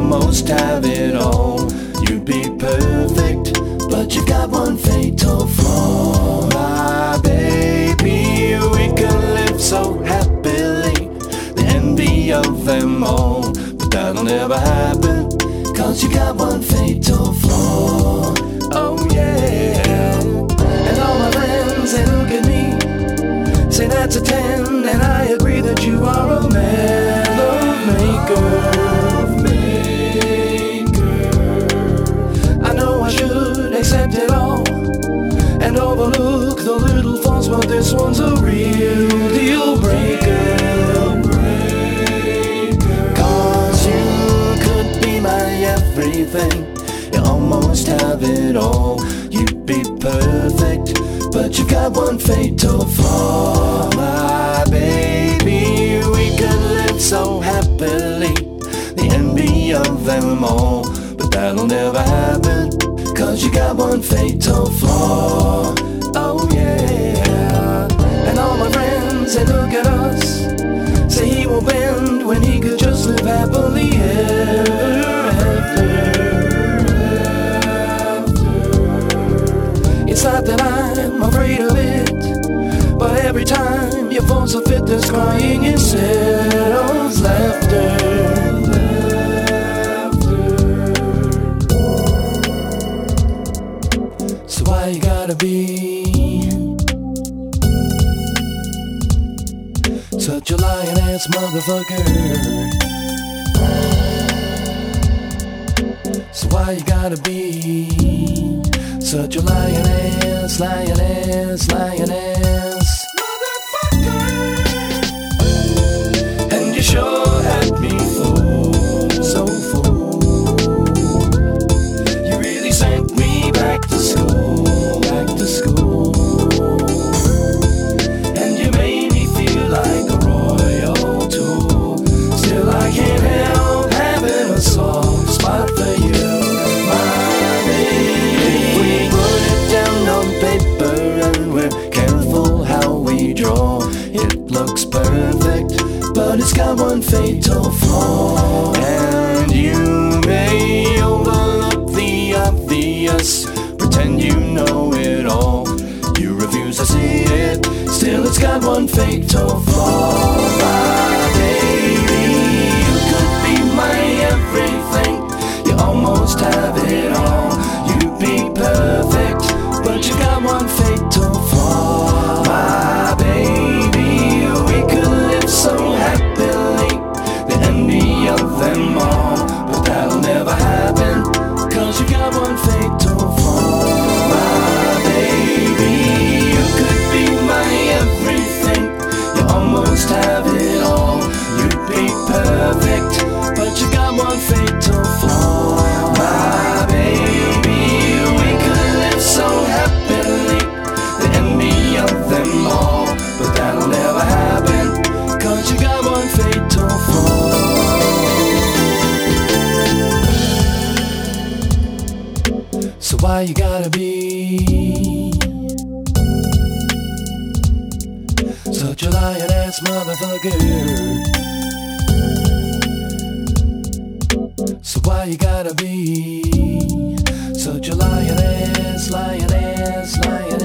almost have it all. You'd be perfect, but you got one fatal flaw. My baby, we could live so happily, the envy of them all. But that'll never happen, 'cause you got one fatal flaw. Oh yeah. And all my friends, they look at me, say that's a 10, and I agree that you are a man of maker. I know I should accept it all and overlook the little faults, but this one's a real deal breaker. 'Cause you could be my everything, you almost have it all. You'd be perfect, but you got one fatal flaw. My baby, we could live so happily, the envy of them all. But that'll never happen, 'cause you got one fatal flaw. Oh yeah. And all my friends, they look at us, say he will bend when he could just live happily ever after. It's not that I'm afraid of it, but every time you falls a fit, there's crying instead of laughter. So why you gotta be such a lying-ass motherfucker? So why you gotta be such a lying-ass, lying-ass, lying-ass motherfucker? And you sure had me fooled, so fooled. You really sent me back to school, back to school. And you made me feel like a royal tool. Still I can't help having a soft spot for you. But it's got one fatal flaw. And you may overlook the obvious, pretend you know it all. You refuse to see it, still it's got one fatal flaw. My baby, you could be my everything, you almost have it all. You'd be perfect, but you got one fatal flaw. My baby, we could live so happily, the envy of them all. But that'll never happen, 'cause you got one fatal flaw. My baby, you could be my everything, you almost have it all. You'd be perfect, but you got one fatal flaw. My baby, we could live so happily, the envy of them all. But that'll never happen, 'cause you got one fatal flaw. So why you gotta be such a lying-ass motherfucker? So why you gotta be such a lying-ass, lying-ass, lying-ass?